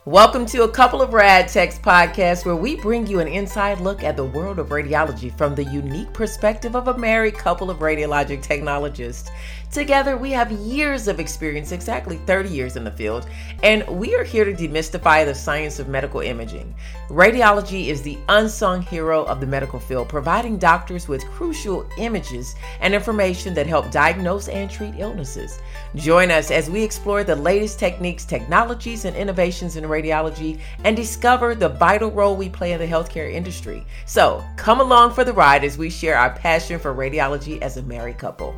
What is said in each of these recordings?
Welcome to a Couple of Rad Techs podcast, where we bring you an inside look at the world of radiology from the unique perspective of a married couple of radiologic technologists. Together, we have years of experience, exactly 30 years in the field, and we are here to demystify the science of medical imaging. Radiology is the unsung hero of the medical field, providing doctors with crucial images and information that help diagnose and treat illnesses. Join us as we explore the latest techniques, technologies, and innovations in radiology and discover the vital role we play in the healthcare industry. So come along for the ride as we share our passion for radiology as a married couple.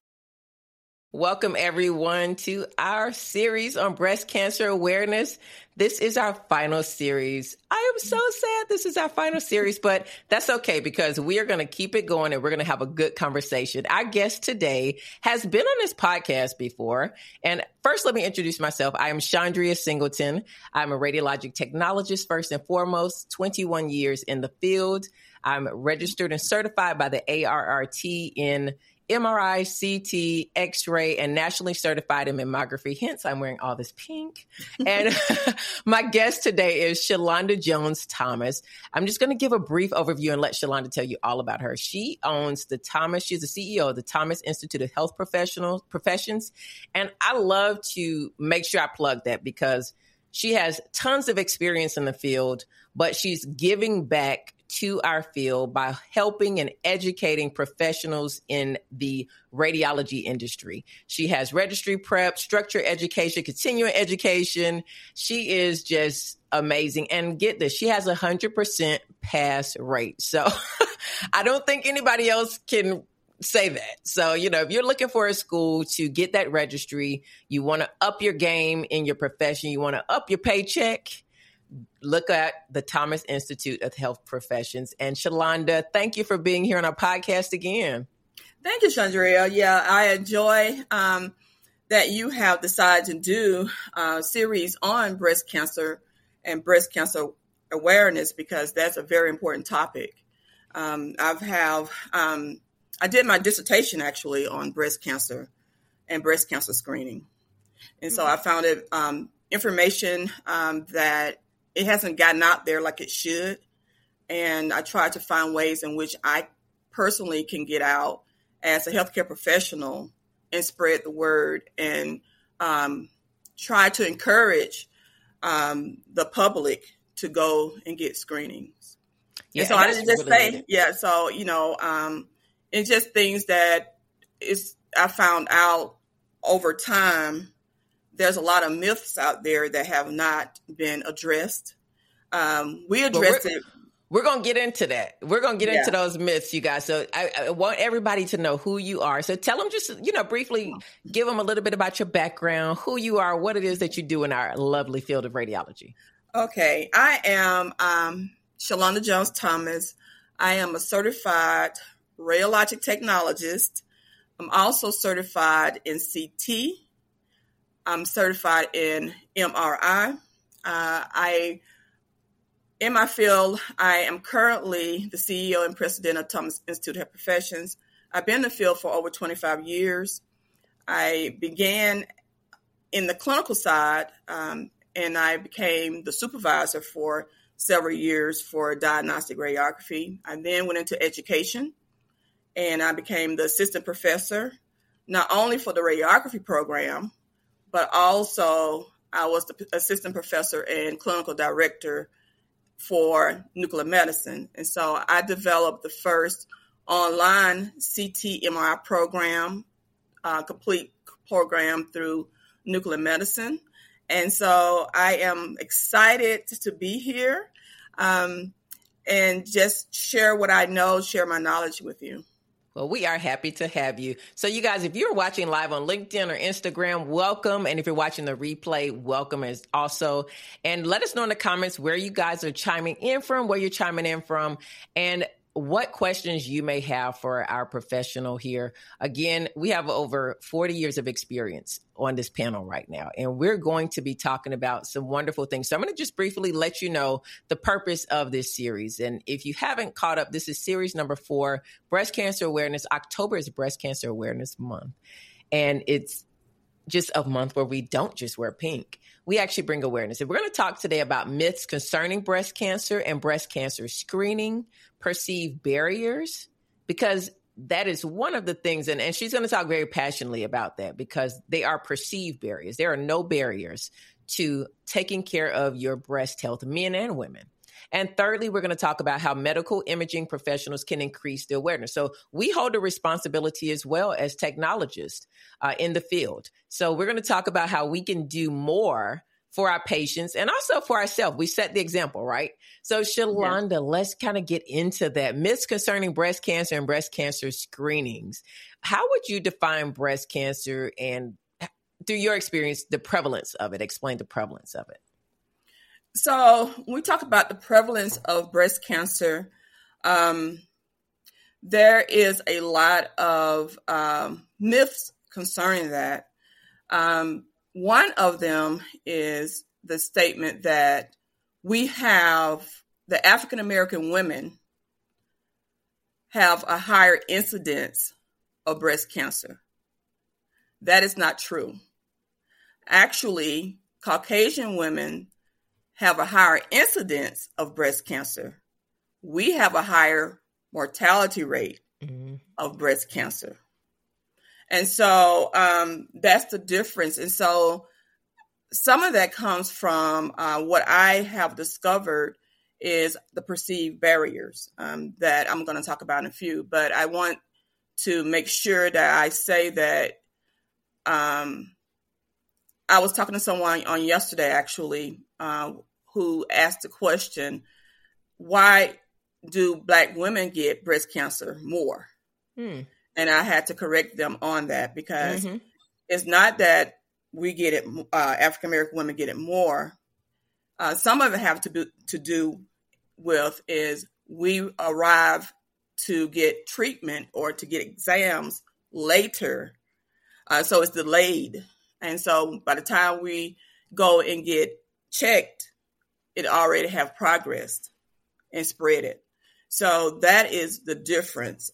Welcome everyone to our series on breast cancer awareness. This is our final series. I am so sad this is our final series, but that's okay because we are going to keep it going and we're going to have a good conversation. Our guest today has been on this podcast before. And first, let me introduce myself. I am Chandria Singleton. I'm a radiologic technologist, first and foremost, 21 years in the field. I'm registered and certified by the ARRT in MRI, CT, X-ray, and nationally certified in mammography. Hence, I'm wearing all this pink. And my guest today is Shalonda Jones Thomas. I'm just going to give a brief overview and let Shalonda tell you all about her. She owns the Thomas. She's the CEO of the Thomas Institute of Health Professions. And I love to make sure I plug that because she has tons of experience in the field, but she's giving back to our field by helping and educating professionals in the radiology industry. She has registry prep, structured education, continuing education. She is just amazing. And get this, she has 100% pass rate. So I don't think anybody else can say that. So, if you're looking for a school to get that registry, you want to up your game in your profession, you want to up your paycheck, look at the Thomas Institute of Health Professions. And Shalonda, thank you for being here on our podcast again. Thank you, Chandria. Yeah, I enjoy that you have decided to do a series on breast cancer and breast cancer awareness because that's a very important topic. I did my dissertation actually on breast cancer and breast cancer screening. And so I found it information that it hasn't gotten out there like it should. And I try to find ways in which I personally can get out as a healthcare professional and spread the word and try to encourage the public to go and get screenings. Yeah, and so I didn't just say, it's just things that I found out over time. There's a lot of myths out there that have not been addressed. We addressed it. We're going to get into that. We're going to get into those myths, you guys. So I want everybody to know who you are. So tell them just, briefly, give them a little bit about your background, who you are, what it is that you do in our lovely field of radiology. Okay. I am Shalonda Jones Thomas. I am a certified radiologic technologist. I'm also certified in CT. I'm certified in MRI. In my field, I am currently the CEO and president of Thomas Institute of Health Professions. I've been in the field for over 25 years. I began in the clinical side, and I became the supervisor for several years for diagnostic radiography. I then went into education, and I became the assistant professor, not only for the radiography program, but also I was the assistant professor and clinical director for nuclear medicine. And so I developed the first online CT MRI program, complete program through nuclear medicine. And so I am excited to be here and just share what I know, share my knowledge with you. Well, we are happy to have you. So you guys, if you're watching live on LinkedIn or Instagram, welcome. And if you're watching the replay, welcome as also. And let us know in the comments where you guys are chiming in from, where you're chiming in from, and what questions you may have for our professional here. Again, we have over 40 years of experience on this panel right now, and we're going to be talking about some wonderful things. So I'm going to just briefly let you know the purpose of this series. And if you haven't caught up, this is series number 4, Breast Cancer Awareness. October is Breast Cancer Awareness Month. And it's just a month where we don't just wear pink. We actually bring awareness. And we're going to talk today about myths concerning breast cancer and breast cancer screening, perceived barriers, because that is one of the things. And she's going to talk very passionately about that because they are perceived barriers. There are no barriers to taking care of your breast health, men and women. And thirdly, we're going to talk about how medical imaging professionals can increase the awareness. So we hold a responsibility as well as technologists in the field. So we're going to talk about how we can do more for our patients and also for ourselves. We set the example, right? So Shalonda, let's kind of get into that. Myths concerning breast cancer and breast cancer screenings. How would you define breast cancer and, through your experience, the prevalence of it? Explain the prevalence of it. So when we talk about the prevalence of breast cancer, there is a lot of myths concerning that. One of them is the statement that the African American women have a higher incidence of breast cancer. That is not true. Actually, Caucasian women have a higher incidence of breast cancer. We have a higher mortality rate of breast cancer. And so that's the difference. And so some of that comes from what I have discovered is the perceived barriers that I'm going to talk about in a few. But I want to make sure that I say that I was talking to someone on yesterday, actually, who asked the question, why do Black women get breast cancer more? And I had to correct them on that because it's not that we get it, African American women get it more. Some of it have to do with is we arrive to get treatment or to get exams later. So it's delayed. And so by the time we go and get checked, it already have progressed and spread it. So that is the difference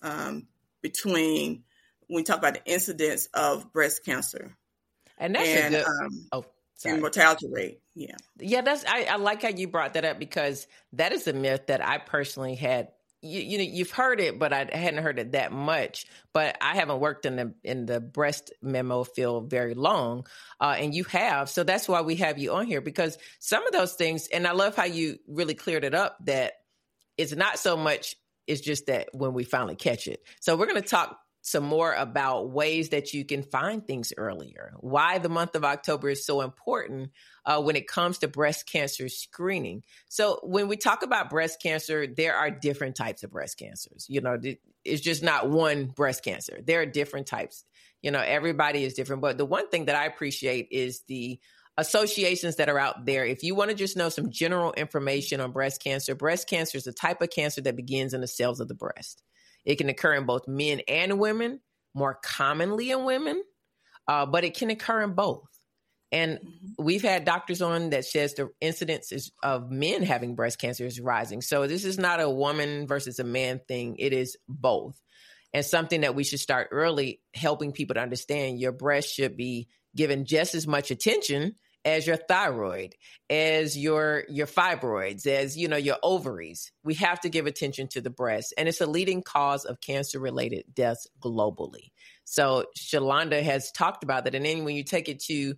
between when we talk about the incidence of breast cancer and that's and mortality rate. Yeah, I like how you brought that up because that is a myth that I personally had. You've heard it, but I hadn't heard it that much. But I haven't worked in the breast memo field very long, and you have. So that's why we have you on here because some of those things, and I love how you really cleared it up. That it's not so much. It's just that when we finally catch it. So we're going to talk some more about ways that you can find things earlier. Why the month of October is so important when it comes to breast cancer screening. So when we talk about breast cancer, there are different types of breast cancers. It's just not one breast cancer. There are different types. Everybody is different. But the one thing that I appreciate is the associations that are out there. If you want to just know some general information on breast cancer is a type of cancer that begins in the cells of the breast. It can occur in both men and women, more commonly in women, but it can occur in both. And we've had doctors on that says the incidence of men having breast cancer is rising. So this is not a woman versus a man thing. It is both. And something that we should start early, helping people to understand your breast should be given just as much attention as your thyroid, as your fibroids, as, your ovaries. We have to give attention to the breast. And it's a leading cause of cancer-related deaths globally. So Shalonda has talked about that. And then when you take it to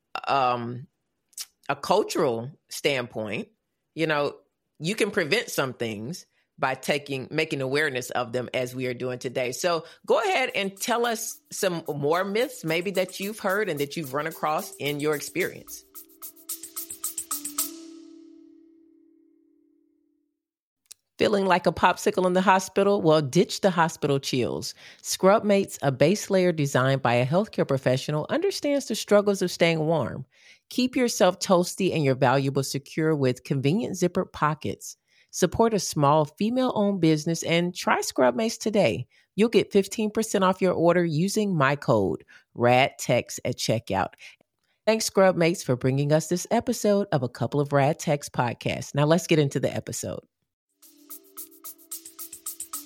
a cultural standpoint, you can prevent some things by making awareness of them as we are doing today. So go ahead and tell us some more myths maybe that you've heard and that you've run across in your experience. Feeling like a popsicle in the hospital? Well, ditch the hospital chills. Scrubmates, a base layer designed by a healthcare professional, understands the struggles of staying warm. Keep yourself toasty and your valuables secure with convenient zippered pockets. Support a small female-owned business and try Scrubmates today. You'll get 15% off your order using my code, RADTEX at checkout. Thanks, Scrubmates, for bringing us this episode of A Couple of Rad Techs podcast. Now let's get into the episode.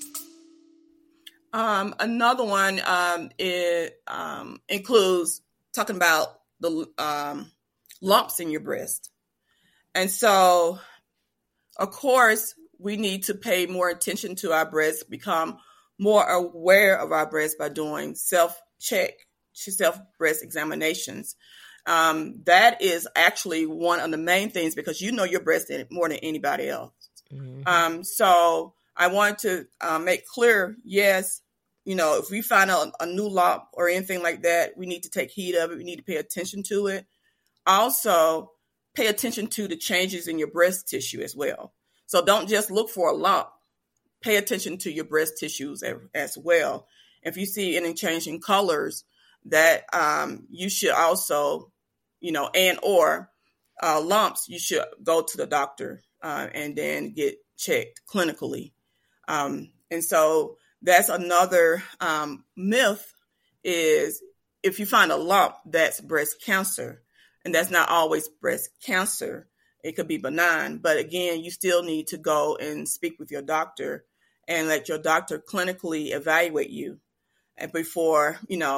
Another one includes talking about the lumps in your breast. And so, of course, we need to pay more attention to our breasts, become more aware of our breasts by doing self-breast examinations. That is actually one of the main things, because you know your breast more than anybody else. Mm-hmm. So I want to make clear, yes, if we find a new lump or anything like that, we need to take heed of it. We need to pay attention to it. Also, pay attention to the changes in your breast tissue as well. So don't just look for a lump. Pay attention to your breast tissues as well. If you see any change in colors, that you should also, or lumps, you should go to the doctor and then get checked clinically. And so that's another myth, is if you find a lump, that's breast cancer. And that's not always breast cancer. It could be benign. But again, you still need to go and speak with your doctor and let your doctor clinically evaluate you. And before,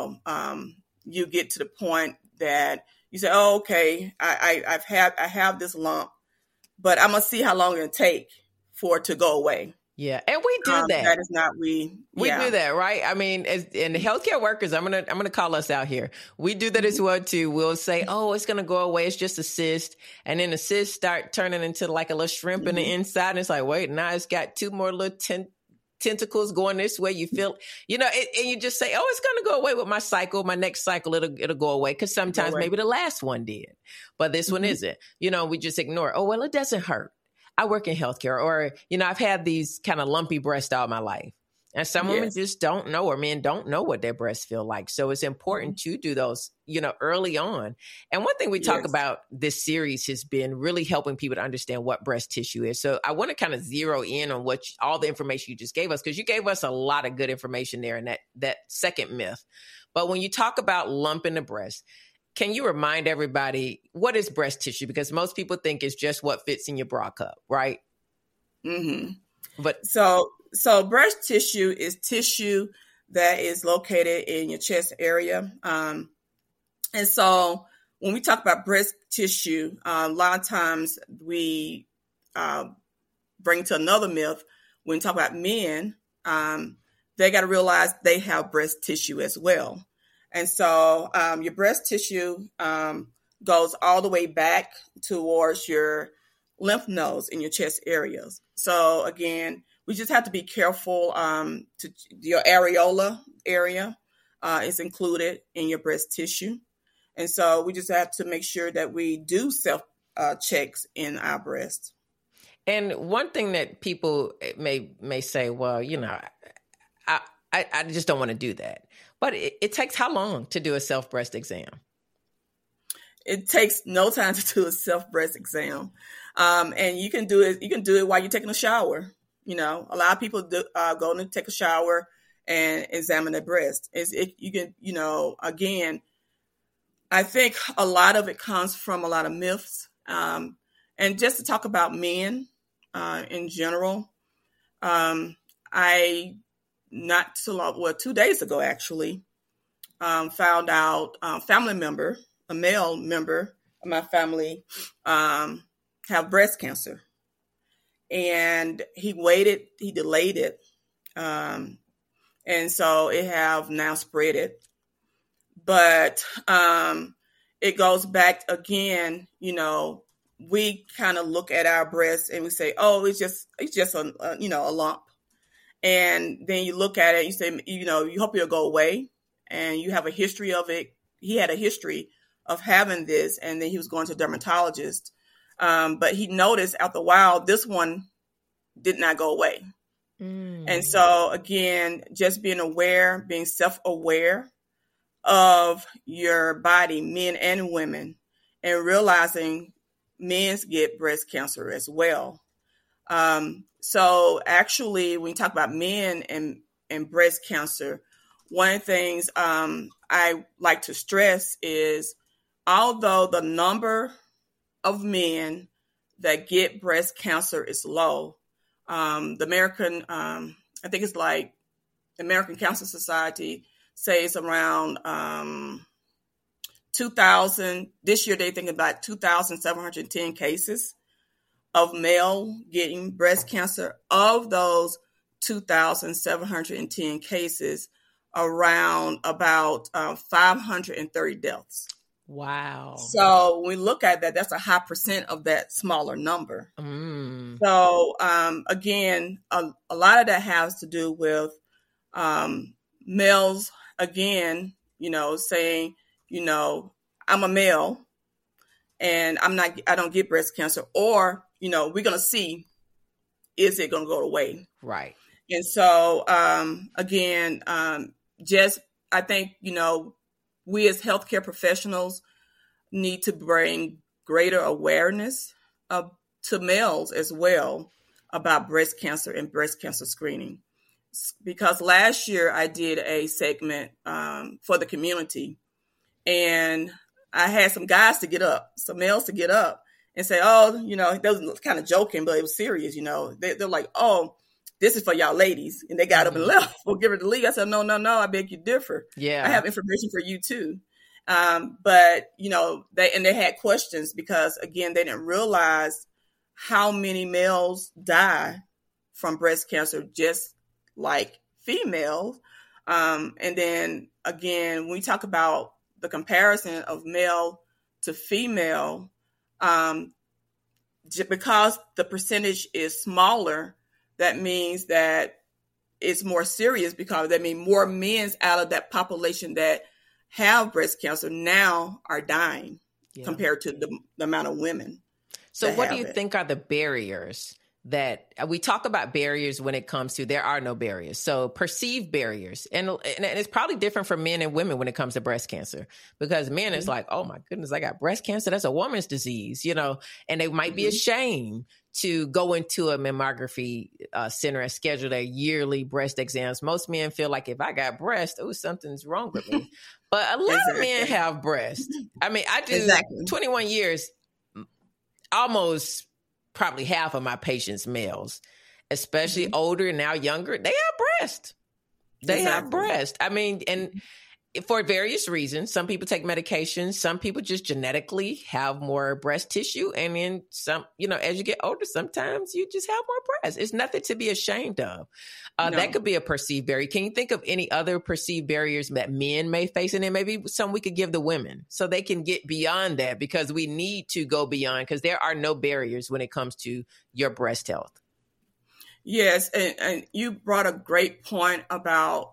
you get to the point that you say, oh, okay, I have this lump, but I'm going to see how long it'll take for it to go away. Yeah, and we do that. That is not We do that, right? I mean, and the healthcare workers, I'm gonna call us out here. We do that as well too. We'll say, "Oh, it's gonna go away. It's just a cyst," and then the cyst start turning into like a little shrimp in the inside, and it's like, wait, now it's got two more little tentacles going this way. You feel, and you just say, "Oh, it's gonna go away with my cycle. My next cycle, it'll go away," because sometimes maybe the last one did, but this one isn't. We just ignore it. Oh, well, it doesn't hurt. I work in healthcare, or, I've had these kind of lumpy breasts all my life. And some women just don't know, or men don't know what their breasts feel like. So it's important to do those, early on. And one thing we talk about this series has been really helping people to understand what breast tissue is. So I want to kind of zero in on all the information you just gave us, because you gave us a lot of good information there in that second myth. But when you talk about lump in the breast, can you remind everybody, what is breast tissue? Because most people think it's just what fits in your bra cup, right? Mm-hmm. But so breast tissue is tissue that is located in your chest area. And so when we talk about breast tissue, a lot of times we bring to another myth. When we talk about men, they got to realize they have breast tissue as well. And so your breast tissue goes all the way back towards your lymph nodes in your chest areas. So again, we just have to be careful. To your areola area is included in your breast tissue. And so we just have to make sure that we do self checks in our breast. And one thing that people may say, well, I just don't want to do that. But it takes how long to do a self-breast exam? It takes no time to do a self-breast exam. And you can do it while you're taking a shower. A lot of people go to take a shower and examine their breast. Again, I think a lot of it comes from a lot of myths. And just to talk about men in general, I not too long, 2 days ago actually, found out a male member of my family, have breast cancer, and he delayed it, and so it have now spread it. But it goes back again. We kind of look at our breasts and we say, "Oh, it's just a lump." And then you look at it, you say, you hope it'll go away. And you have a history of it. He had a history of having this, and then he was going to a dermatologist. But he noticed after a while, this one did not go away. And so again, just being aware, being self-aware of your body, men and women, and realizing men get breast cancer as well. So actually, when you talk about men and breast cancer, one of the things I like to stress is, although the number of men that get breast cancer is low, the American, I think it's like the American Cancer Society says around this year they think about 2,710 cases of male getting breast cancer. Of those 2,710 cases, around about 530 deaths. Wow. So when we look at that, that's a high percent of that smaller number. So again, a lot of that has to do with males, again, saying, I'm a male and I don't get breast cancer, or, we're going to see, is it going to go away? Right. And so, again, I think, we as healthcare professionals need to bring greater awareness to males as well about breast cancer and breast cancer screening. Because last year I did a segment for the community, and I had some guys to get up, some males to get up and say, oh, they was kind of joking, but it was serious. They're like, oh, this is for y'all ladies. And they got up and left. We'll give her the lead. I said, no, I beg you differ. Yeah. I have information for you too. But, they had questions because, again, they didn't realize how many males die from breast cancer, just like females. And then, again, when we talk about the comparison of male to female, because the percentage is smaller, that means that it's more serious, because that means more men out of that population that have breast cancer now are dying compared to the amount of women. So what do you think are the barriers that we talk about? Barriers when it comes to, there are no barriers. So perceived barriers. And it's probably different for men and women when it comes to breast cancer, because men is like, oh my goodness, I got breast cancer. That's a woman's disease, and they might be ashamed to go into a mammography center and schedule their yearly breast exams. Most men feel like, if I got breast, something's wrong with me. But a lot of men have breast. I mean, I do 21 years, almost probably half of my patients males, especially older and now younger, they have breast. They have breast. I mean, and for various reasons, some people take medications, some people just genetically have more breast tissue. And then some, as you get older, sometimes you just have more breast. It's nothing to be ashamed of. No. That could be a perceived barrier. Can you think of any other perceived barriers that men may face? And then maybe some we could give the women so they can get beyond that, because we need to go beyond, because there are no barriers when it comes to your breast health. Yes. And you brought a great point about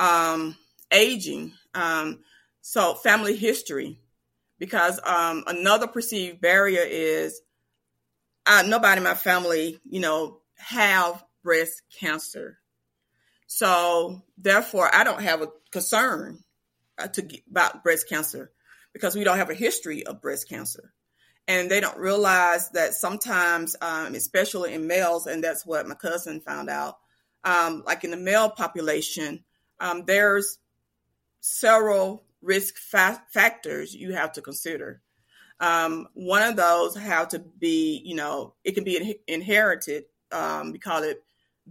aging. So family history, because another perceived barrier is nobody in my family, have breast cancer. So therefore, I don't have a concern about breast cancer, because we don't have a history of breast cancer. And they don't realize that sometimes, especially in males, and that's what my cousin found out, like in the male population, there's several risk factors you have to consider. One of those have to be, it can be inherited. We call it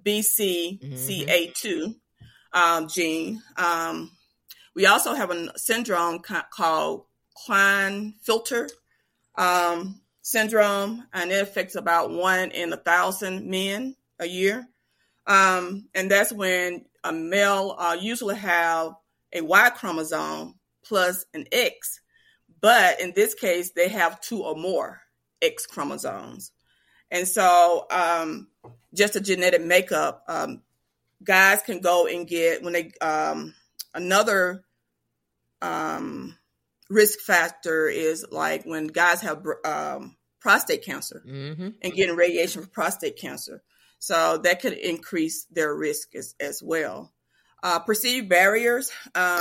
BCCA2 gene. We also have a syndrome called Klinefelter syndrome, and it affects about 1 in 1,000 men a year. And that's when a male usually have a Y chromosome plus an X, but in this case, they have 2 or more X chromosomes. And so just a genetic makeup, guys can go and get, when they, another risk factor is like when guys have prostate cancer and getting radiation for prostate cancer. So that could increase their risk as well. Perceived barriers,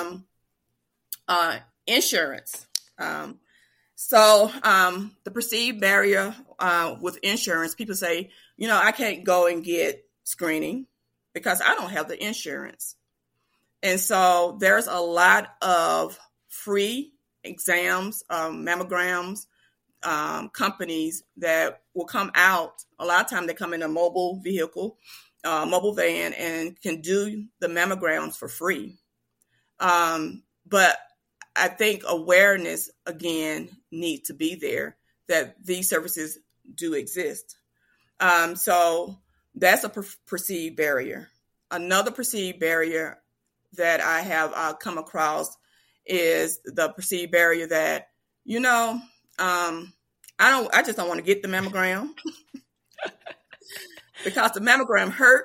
insurance. So the perceived barrier with insurance, people say, I can't go and get screening because I don't have the insurance. And so there's a lot of free exams, mammograms, companies that will come out. A lot of time they come in a mobile vehicle, mobile van, and can do the mammograms for free. But I think awareness, again, needs to be there that these services do exist. So that's a perceived barrier. Another perceived barrier that I have come across is the perceived barrier that, I just don't want to get the mammogram because the mammogram hurt.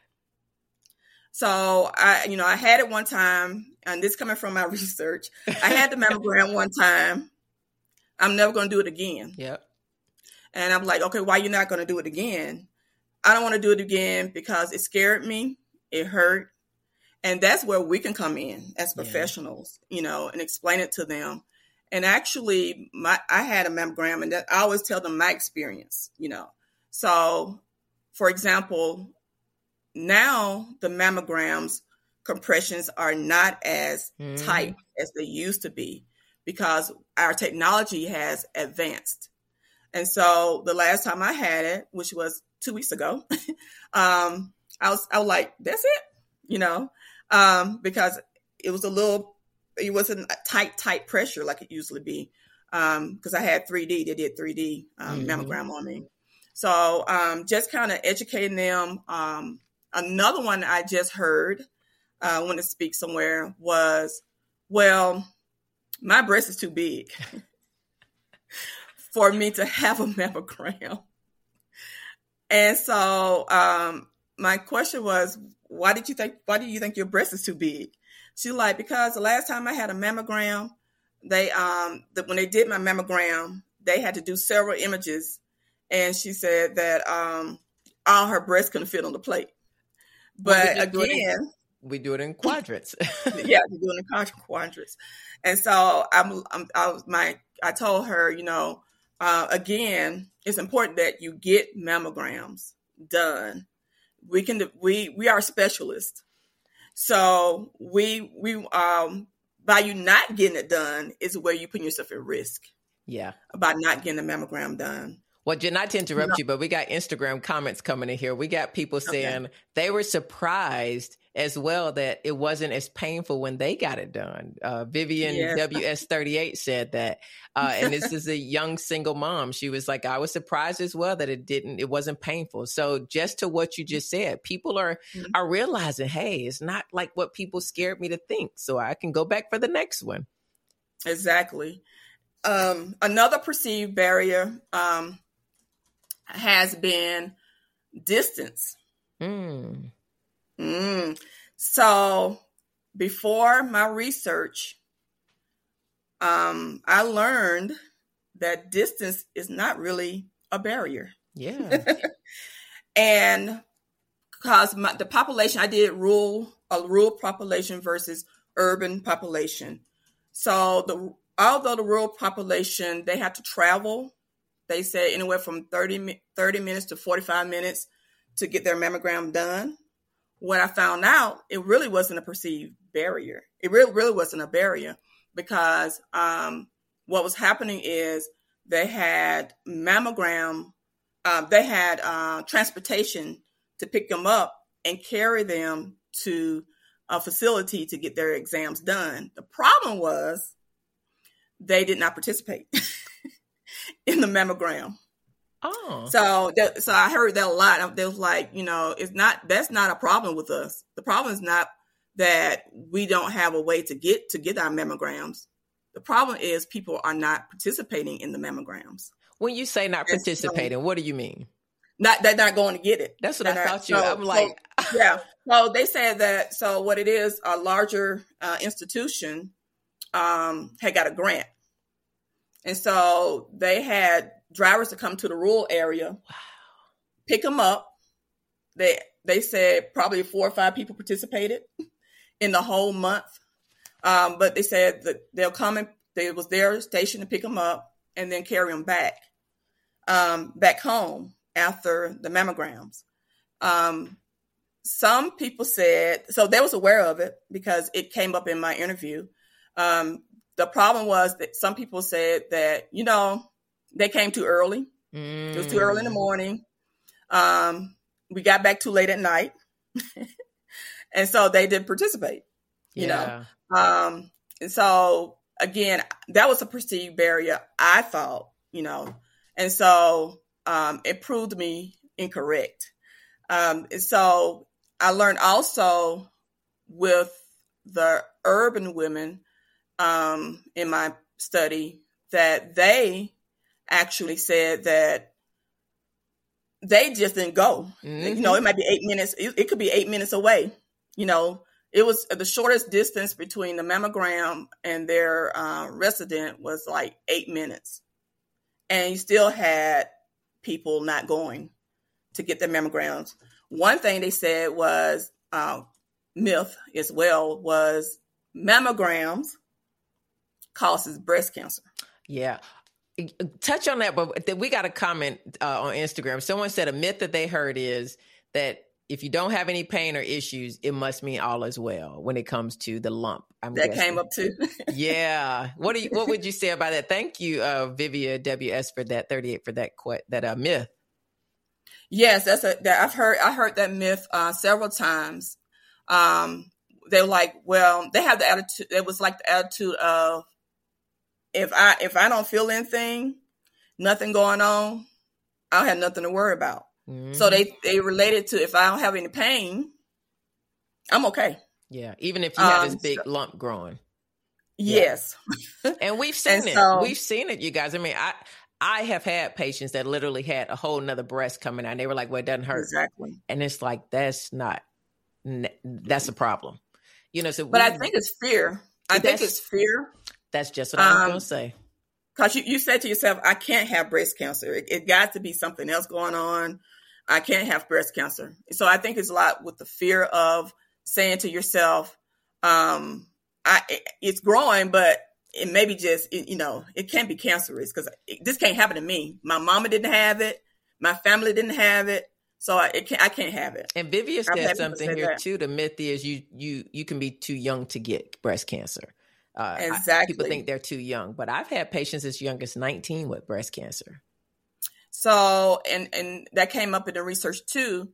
So I had it one time, and this coming from my research. I had the mammogram one time. I'm never going to do it again. Yep. And I'm like, okay, why are you not going to do it again? I don't want to do it again because it scared me. It hurt. And that's where we can come in as professionals, and explain it to them. And actually, I had a mammogram, and I always tell them my experience, So, for example, now the mammograms compressions are not as tight as they used to be because our technology has advanced. And so the last time I had it, which was 2 weeks ago, I was like, that's it, because it wasn't a tight pressure like it usually be. Because I had 3D, they did 3D mammogram on me. So just kind of educating them. Another one I just heard when to speak somewhere was, well, my breast is too big for me to have a mammogram. And so my question was, why do you think your breast is too big? She's like, because the last time I had a mammogram, they when they did my mammogram, they had to do several images. And she said that all her breasts couldn't fit on the plate. But again, we do it in quadrants. Yeah, we do it in quadrants. And so I told her, again, it's important that you get mammograms done. We are specialists. So we by you not getting it done is where you put yourself at risk. Yeah. About not getting the mammogram done. Well, Jen, not to interrupt you, but we got Instagram comments coming in here. We got people saying they were surprised as well that it wasn't as painful when they got it done. Vivian WS38 said that. And this is a young single mom. She was like, I was surprised as well that it wasn't painful. So just to what you just said, people are realizing, hey, it's not like what people scared me to think. So I can go back for the next one. Exactly. Another perceived barrier has been distance. So before my research, I learned that distance is not really a barrier. Yeah. And because the population, I did a rural population versus urban population. So although the rural population, they have to travel, they said anywhere from 30 minutes to 45 minutes to get their mammogram done. When I found out, it really wasn't a perceived barrier. It really wasn't a barrier because what was happening is they had transportation to pick them up and carry them to a facility to get their exams done. The problem was they did not participate in the mammogram. Oh, so I heard that a lot. They was like, that's not a problem with us. The problem is not that we don't have a way to get our mammograms. The problem is people are not participating in the mammograms. When you say not participating, what do you mean? They're not going to get it. That's what I thought you. I'm like, yeah. So they said that. So what it is, a larger institution had got a grant, and so they had drivers to come to the rural area, pick them up. They said probably 4 or 5 people participated in the whole month, but they said that they'll come and it was their station to pick them up and then carry them back home after the mammograms. Some people said, so they was aware of it because it came up in my interview. The problem was that some people said that, they came too early. It was too early in the morning. We got back too late at night. And so they didn't participate, you know. And so, again, that was a perceived barrier, I thought, and so it proved me incorrect. So I learned also with the urban women in my study that they actually said that they just didn't go. Mm-hmm. It might be 8 minutes. It could be 8 minutes away. It was the shortest distance between the mammogram and their resident was like 8 minutes. And you still had people not going to get their mammograms. One thing they said was myth as well was mammograms causes breast cancer. Yeah. Touch on that, but we got a comment on Instagram. Someone said a myth that they heard is that if you don't have any pain or issues, it must mean all is well when it comes to the lump. I'm that guessing. Came up too. Yeah. What would you say about that? Thank you, Vivia WS for that 38 for that myth. Yes, I heard that myth several times. They were like, well, they have the attitude. It was like the attitude of if I don't feel anything, nothing going on, I don't have nothing to worry about. Mm-hmm. So they related to if I don't have any pain, I'm okay. Yeah, even if you have this big lump growing. Yes, yeah. And we've seen it. So, we've seen it, you guys. I mean, I have had patients that literally had a whole nother breast coming out. And they were like, well, it doesn't hurt. Exactly. And it's like, that's a problem. So but I think it's fear. I think it's fear. That's just what I was going to say. Because you said to yourself, I can't have breast cancer. It got to be something else going on. I can't have breast cancer. So I think it's a lot with the fear of saying to yourself, it's growing, but it may be just, it can't be cancerous because this can't happen to me. My mama didn't have it. My family didn't have it. So I can't have it. And Vivia said something here too. The myth is you can be too young to get breast cancer. Exactly. People think they're too young, but I've had patients as young as 19 with breast cancer. So, and that came up in the research too,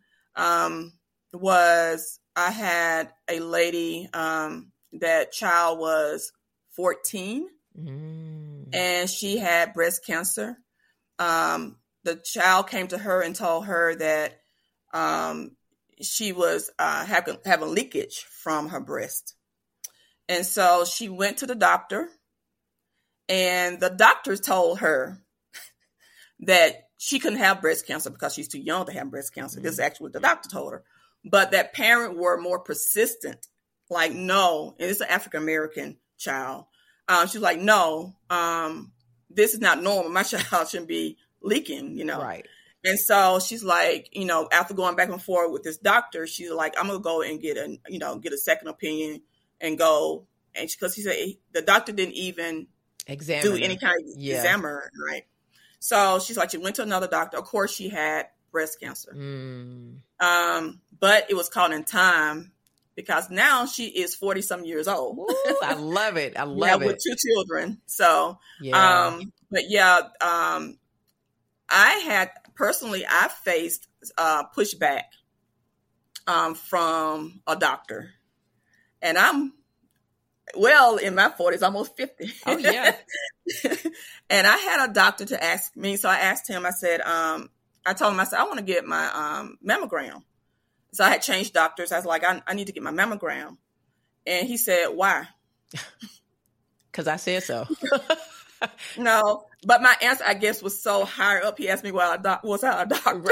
was I had a lady, that child was 14 and she had breast cancer. The child came to her and told her that, she was, having leakage from her breast. And so she went to the doctor and the doctors told her that she couldn't have breast cancer because she's too young to have breast cancer. Mm-hmm. This is actually what the doctor told her. But that parent were more persistent. Like, no, and it's an African-American child. She's like, no, this is not normal. My child shouldn't be leaking, Right. And so she's like, after going back and forth with this doctor, she's like, I'm going to go and get a second opinion and go. And because he said the doctor didn't even do any kind of examiner, right? So she's like, she went to another doctor. Of course, she had breast cancer. But it was caught in time because now she is 40-some years old. Ooh, I love it. I love it. With 2 children. So, I faced pushback from a doctor. And I'm in my 40s, almost 50. Oh, yeah. And I had a doctor to ask me. So I asked him, I said, I told him, I want to get my mammogram. So I had changed doctors. I was like, I need to get my mammogram. And he said, why? Because I said so. No, but my answer, I guess, was so higher up. He asked me why was I a doctor?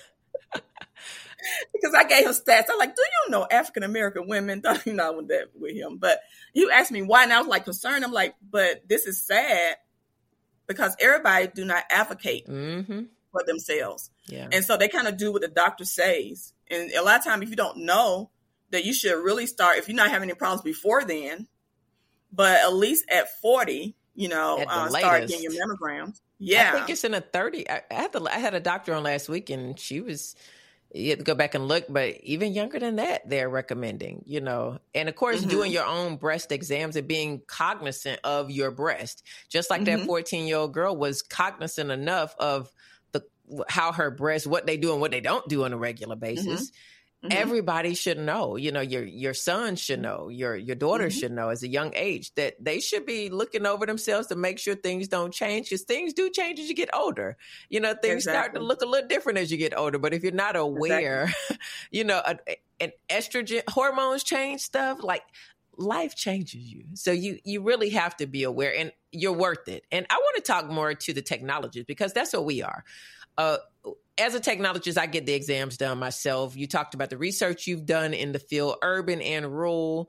Because I gave him stats. I'm like, do you know African-American women? I went that with him. But you asked me why, and I was like concerned. I'm like, but this is sad because everybody do not advocate for themselves. Yeah. And so they kind of do what the doctor says. And a lot of times, if you don't know, that you should really start, if you're not having any problems before then, but at least at 40, start getting your mammograms. Yeah. I think it's in a 30. I had a doctor on last week and you have to go back and look, but even younger than that, they're recommending, and of course, doing your own breast exams and being cognizant of your breast, just like that 14-year-old girl was cognizant enough of how her breast, what they do and what they don't do on a regular basis. everybody should know, your son should know, your daughter should know as a young age that they should be looking over themselves to make sure things don't change, because things do change as you get older. Things start to look a little different as you get older. But if you're not aware, and estrogen hormones change stuff, like life changes you. So you really have to be aware, and you're worth it. And I want to talk more to the technologists, because that's what we are. As a technologist, I get the exams done myself. You talked about the research you've done in the field, urban and rural,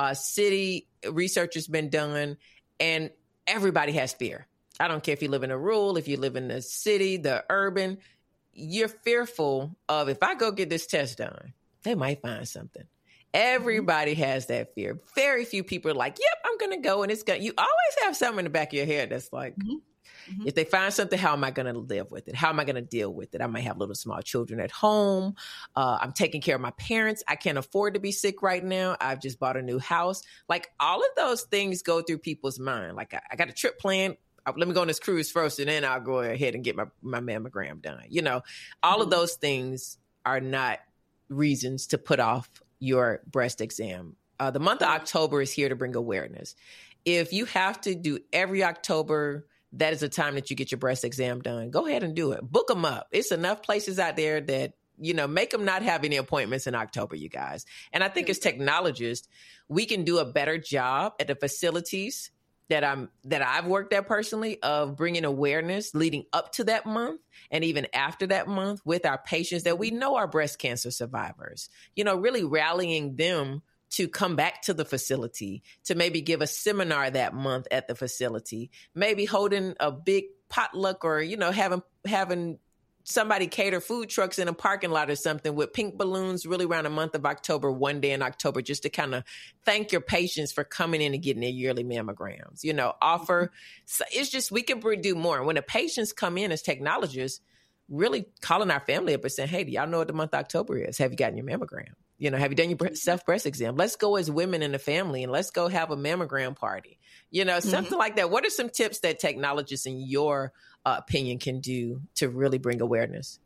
city research has been done, and everybody has fear. I don't care if you live in a rural, if you live in the city, the urban, you're fearful of, if I go get this test done, they might find something. Everybody has that fear. Very few people are like, yep, I'm going to go, and it's going to, you always have something in the back of your head that's like, if they find something, how am I going to live with it? How am I going to deal with it? I might have little small children at home. I'm taking care of my parents. I can't afford to be sick right now. I've just bought a new house. Like, all of those things go through people's mind. Like, I got a trip planned. Let me go on this cruise first, and then I'll go ahead and get my mammogram done. All of those things are not reasons to put off your breast exam. The month of October is here to bring awareness. If you have to do every October, that is the time that you get your breast exam done, go ahead and do it. Book them up. It's enough places out there that, make them not have any appointments in October, you guys. And I think as technologists, we can do a better job at the facilities that I've worked at personally, of bringing awareness leading up to that month and even after that month with our patients that we know are breast cancer survivors, really rallying them to come back to the facility, to maybe give a seminar that month at the facility, maybe holding a big potluck, or, having somebody cater food trucks in a parking lot or something with pink balloons really around the month of October, one day in October, just to kind of thank your patients for coming in and getting their yearly mammograms, offer. So it's just, we can do more. When the patients come in as technologists, really calling our family up and saying, hey, do y'all know what the month of October is? Have you gotten your mammogram? Have you done your self-breast exam? Let's go as women in the family and let's go have a mammogram party. Something like that. What are some tips that technologists, in your opinion, can do to really bring awareness?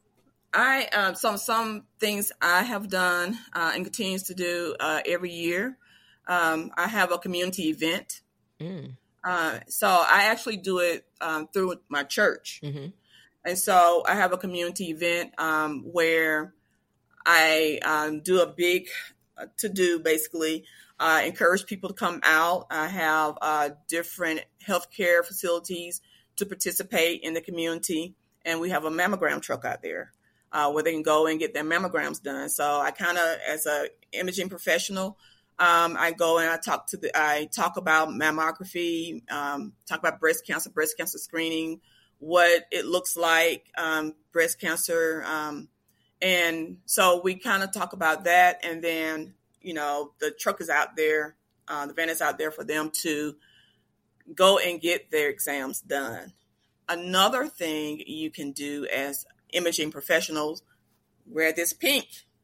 Some things I have done and continues to do every year. I have a community event. So I actually do it through my church. And so I have a community event where I do a big to-do, basically, encourage people to come out. I have different healthcare facilities to participate in the community, and we have a mammogram truck out there where they can go and get their mammograms done. So I kind of, as a imaging professional, I go and I talk about mammography, talk about breast cancer screening, what it looks like, breast cancer. And so we kind of talk about that. And then, the truck is out there, the van is out there for them to go and get their exams done. Another thing you can do as imaging professionals, wear this pink.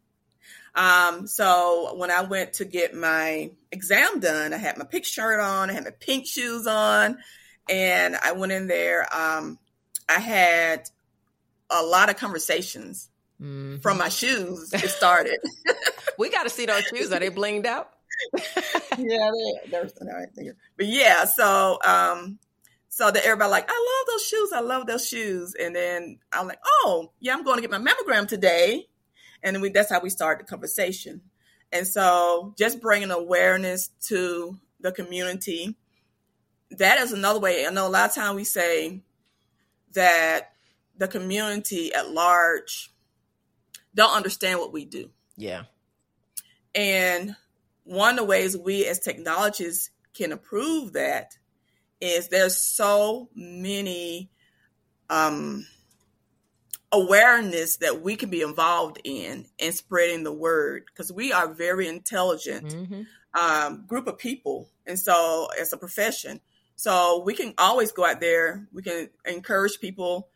So when I went to get my exam done, I had my pink shirt on, I had my pink shoes on, and I went in there. I had a lot of conversations from my shoes. It started. We got to see those shoes. Are they blinged out? Yeah, they're right there. But yeah, so that everybody like, I love those shoes. And then I'm like, oh yeah, I'm going to get my mammogram today. And then that's how we started the conversation. And so just bringing awareness to the community, that is another way. I know a lot of times we say that the community at large don't understand what we do. Yeah. And one of the ways we as technologists can improve that is there's so many awareness that we can be involved in spreading the word, because we are very intelligent group of people. And so as a profession, so we can always go out there. We can encourage people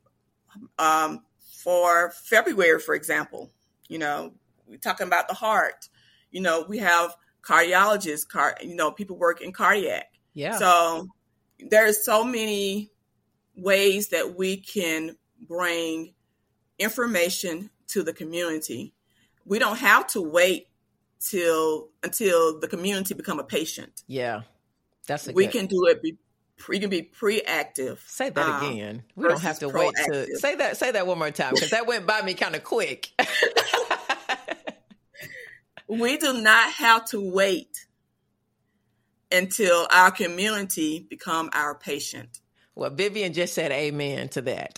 for February, for example. We're talking about the heart. We have cardiologists, people work in cardiac. Yeah. So there's so many ways that we can bring information to the community. we don't have to wait until the community become a patient. Yeah, we can do it. We can be preactive. Say that again. We don't have to wait to say that one more time, because that went by me kind of quick. We do not have to wait until our community become our patient. Well, Vivian just said amen to that.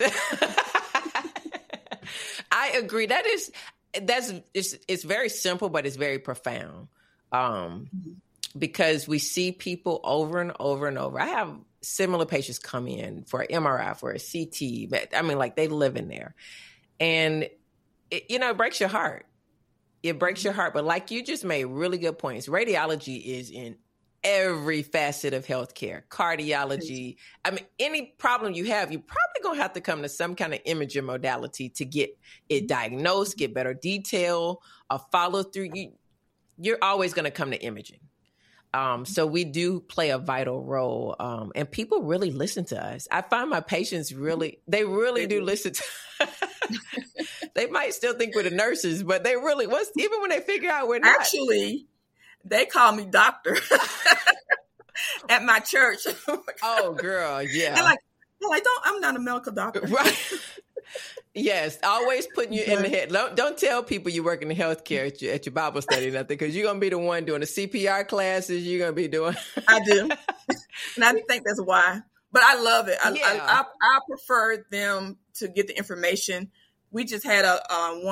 I agree. It's very simple, but it's very profound. Because we see people over and over and over. I have similar patients come in for an MRI, for a CT, but I mean, like, they live in there. And, it breaks your heart. It breaks your heart. But like you just made really good points. Radiology is in every facet of healthcare, cardiology. I mean, any problem you have, you're probably going to have to come to some kind of imaging modality to get it diagnosed, get better detail, a follow through. You're always going to come to imaging. So we do play a vital role. And people really listen to us. I find my patients really do listen to They might still think we're the nurses, but they really, even when they figure out we're not. Actually, they call me doctor at my church. Oh, girl, yeah. They're like, I'm not a medical doctor. Right. Yes, always putting you in the head. Don't tell people you work in the healthcare at your Bible study or nothing, because you're going to be the one doing the CPR classes. You're going to be doing. I do. And I think that's why. But I love it. I prefer them to get the information. We just had a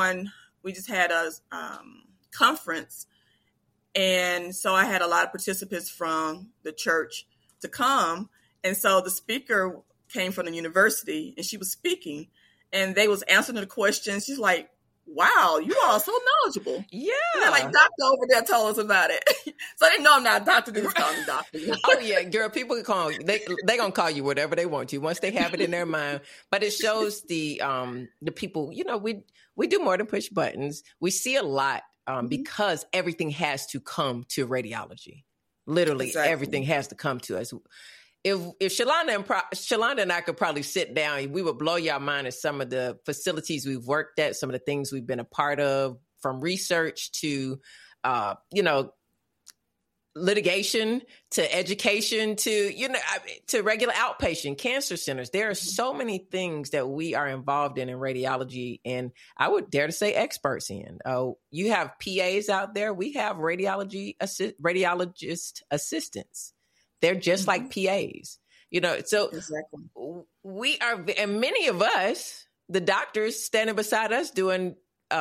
conference. And so I had a lot of participants from the church to come. And so the speaker came from the university, and she was speaking, and they was answering the questions. She's like, wow, you all are so knowledgeable. Yeah. And they're like, doctor over there told us about it. So they know I'm not a doctor. They just call me doctor. Oh, yeah, girl, people can call you. They going to call you whatever they want to once they have it in their mind. But it shows the people, we do more than push buttons. We see a lot because everything has to come to radiology. Literally, exactly. Everything has to come to us. If Shalonda and I could probably sit down, we would blow your mind at some of the facilities we've worked at, some of the things we've been a part of, from research to, litigation to education to regular outpatient cancer centers. There are so many things that we are involved in radiology, and I would dare to say experts in. You have PAs out there. We have radiologist assistants. They're just like PAs, so exactly. We are, and many of us, the doctors standing beside us doing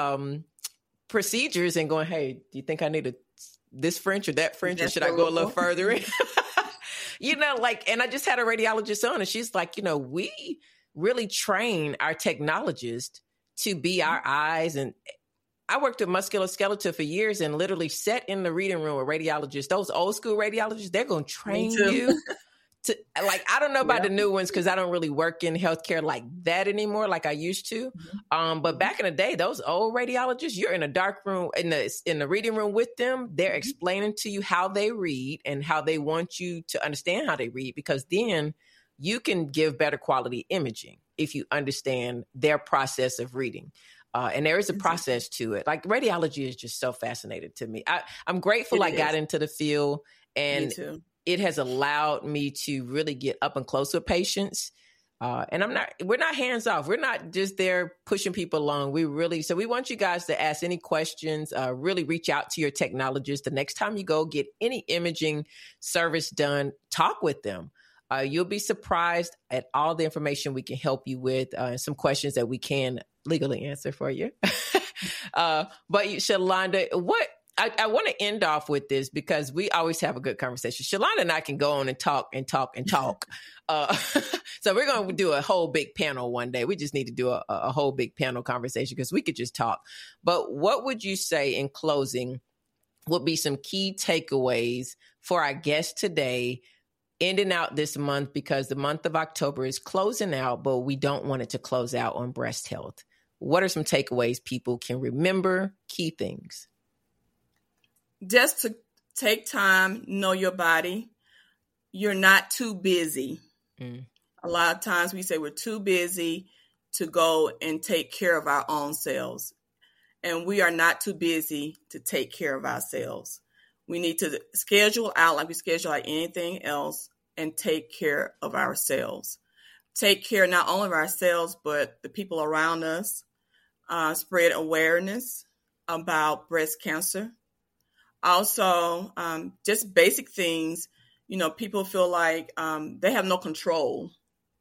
procedures and going, hey, do you think I need this French or that French, or should I go a little further in? And I just had a radiologist on, and she's like, we really train our technologists to be our eyes. And I worked with musculoskeletal for years and literally sat in the reading room with radiologists. Those old school radiologists, they're going to train you to, I don't know about the new ones, because I don't really work in healthcare like that anymore, like I used to. But back in the day, those old radiologists, you're in a dark room, in the reading room with them. They're explaining to you how they read and how they want you to understand how they read, because then you can give better quality imaging if you understand their process of reading. And there is a process to it. Like, radiology is just so fascinating to me. I'm grateful I got into the field, and it has allowed me to really get up and close with patients. And we're not hands off. We're not just there pushing people along. So we want you guys to ask any questions, really reach out to your technologist. The next time you go get any imaging service done, talk with them. You'll be surprised at all the information we can help you with, and some questions that we can legally answer for you. But Shalonda, I want to end off with this, because we always have a good conversation. Shalonda and I can go on and talk and talk and talk. So we're going to do a whole big panel one day. We just need to do a whole big panel conversation, because we could just talk. But what would you say in closing would be some key takeaways for our guest today, ending out this month, because the month of October is closing out, but we don't want it to close out on breast health? What are some takeaways people can remember, key things? Just to take time, know your body. You're not too busy. A lot of times we say we're too busy to go and take care of our own selves. and we are not too busy to take care of ourselves. We need to schedule out like we schedule like anything else and take care of ourselves. Take care not only of ourselves, but the people around us. Spread awareness about breast cancer. Also, just basic things. People feel like they have no control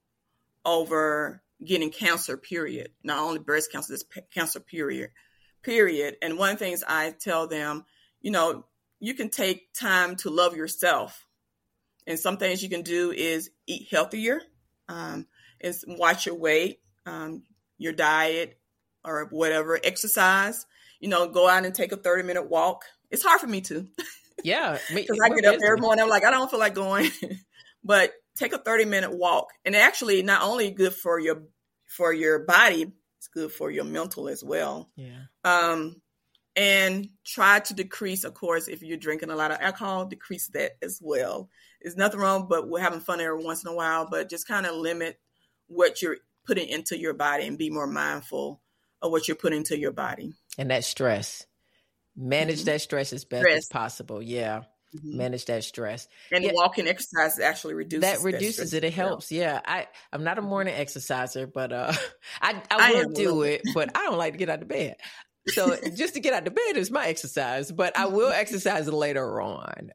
over getting cancer, period. Not only breast cancer, it's cancer, period. And one of the things I tell them, you can take time to love yourself. And some things you can do is eat healthier, is watch your weight, your diet, or whatever, exercise, go out and take a 30-minute walk. It's hard for me to. Yeah. Because I get up every morning, I'm like, I don't feel like going. But take a 30-minute walk. And actually not only good for your body, it's good for your mental as well. Yeah. And try to decrease, of course, if you're drinking a lot of alcohol, decrease that as well. There's nothing wrong, but we're having fun every once in a while, but just kind of limit what you're putting into your body and be more mindful of what you're putting into your body. And that stress. Manage that stress as best as possible. Yeah. Manage that stress. And walking exercise actually reduces that. Reduces it. It helps. Yeah. I'm not a morning exerciser, but I will do it, but I don't like to get out of bed. So just to get out of bed is my exercise, but I will exercise later on.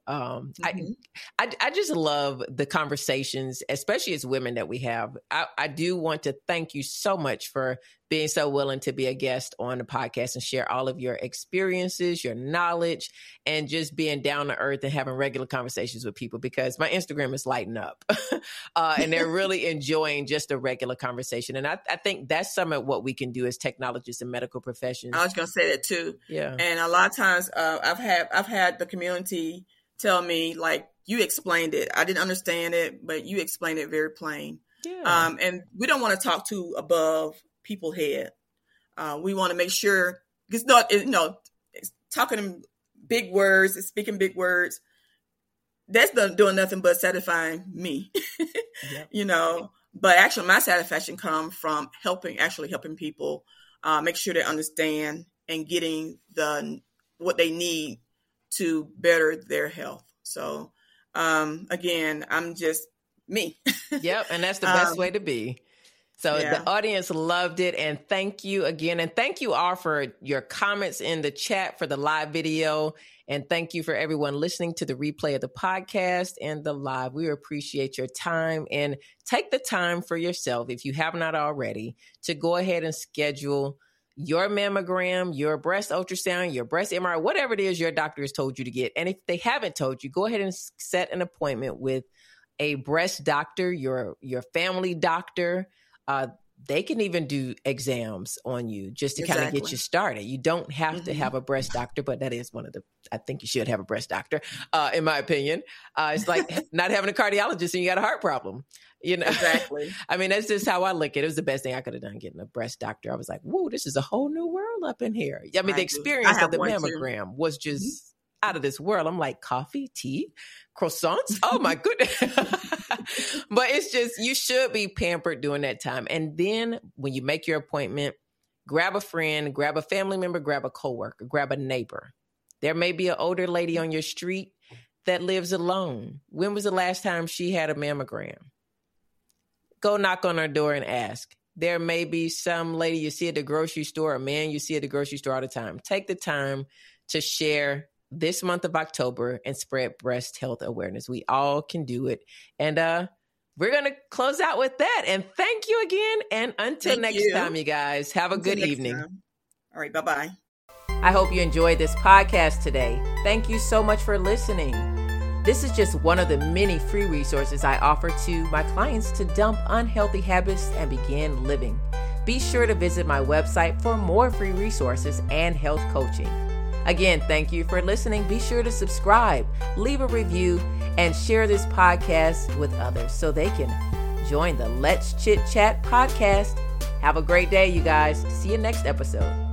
I just love the conversations, especially as women that we have. I do want to thank you so much for being so willing to be a guest on the podcast and share all of your experiences, your knowledge, and just being down to earth and having regular conversations with people, because my Instagram is lighting up and they're really enjoying just a regular conversation. And I think that's some of what we can do as technologists and medical professions. I was going to say that too. Yeah. And a lot of times I've had the community tell me, like, you explained it. I didn't understand it, but you explained it very plain. Yeah. And we don't want to talk too above people's head. We want to make sure, because talking in big words, speaking big words, that's not doing nothing but satisfying me. Yep. But actually my satisfaction comes from helping people make sure they understand and getting what they need to better their health. So again, I'm just me. Yep. And that's the best way to be. So Yeah. The audience loved it. And thank you again. And thank you all for your comments in the chat for the live video. And thank you for everyone listening to the replay of the podcast and the live. We appreciate your time, and take the time for yourself, if you have not already, to go ahead and schedule your mammogram, your breast ultrasound, your breast MRI, whatever it is your doctor has told you to get. And if they haven't told you, go ahead and set an appointment with a breast doctor, your family doctor. They can even do exams on you just to kind of get you started. You don't have to have a breast doctor, but that is I think you should have a breast doctor, in my opinion. It's like not having a cardiologist and you got a heart problem. Exactly. I mean, that's just how I look at it. It was the best thing I could have done, getting a breast doctor. I was like, whoa, this is a whole new world up in here. I mean, the experience of the mammogram was just out of this world. I'm like, coffee, tea, croissants. Oh my goodness. But it's just, you should be pampered during that time. And then when you make your appointment, grab a friend, grab a family member, grab a coworker, grab a neighbor. There may be an older lady on your street that lives alone. When was the last time she had a mammogram? Go knock on her door and ask. There may be some lady you see at the grocery store, a man you see at the grocery store all the time. Take the time to share this month of October and spread breast health awareness. We all can do it. And we're going to close out with that. And thank you again. And until next time, you guys, have a good evening. All right. Bye-bye. I hope you enjoyed this podcast today. Thank you so much for listening. This is just one of the many free resources I offer to my clients to dump unhealthy habits and begin living. Be sure to visit my website for more free resources and health coaching. Again, thank you for listening. Be sure to subscribe, leave a review, and share this podcast with others so they can join the Let's Chit Chat podcast. Have a great day, you guys. See you next episode.